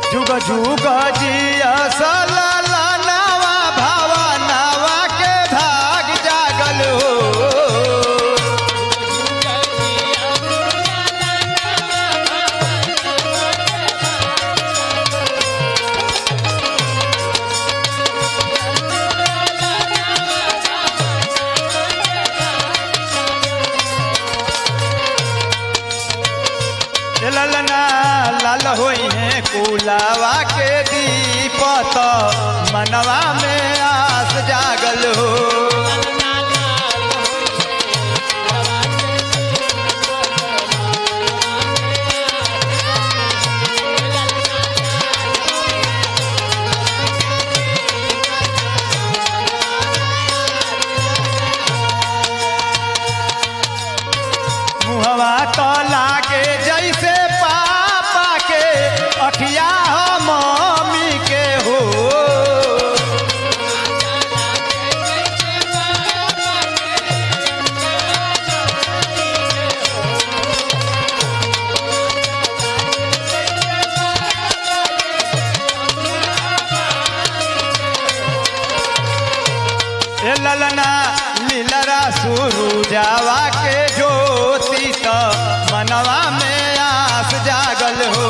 जुग जुग जिया सललनवा भवनवा के भाग जागल हो। ललना लाल होई है कुलावा के दीपत मनवा में आस जागल हो। मुहवा तो लागे जैसे पापा के अखिया मम्मी के हो। ए ललना लीलरा सुरुजावा के ज्योति तो मनवा में आस जागल हो।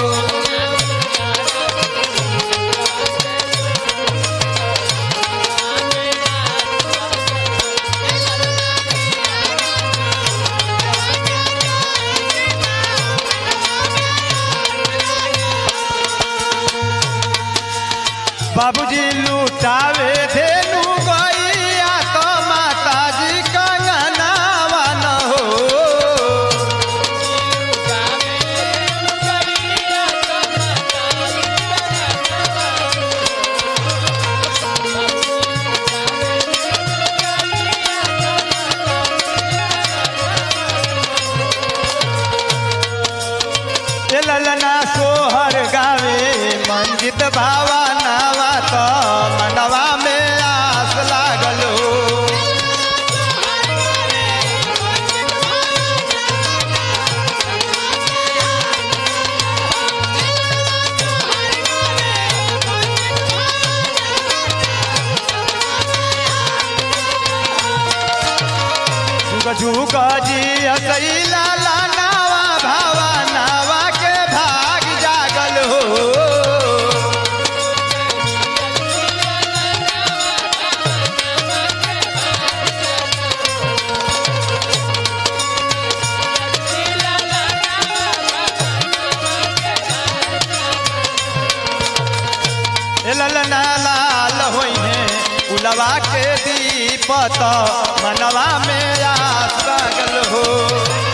बाबूजी लुटावे धेनु गैया तो माताजी कंगनावा न हो। ललना सोहर गावे मंजित भावा नावा तो मनवा में आस लागल हो। जुग जुग जिया सैला नावा भावा नावा के भाग जागल हो। ललना लाल होई है कुलवा के दीपत मनवा में आस लागल हो।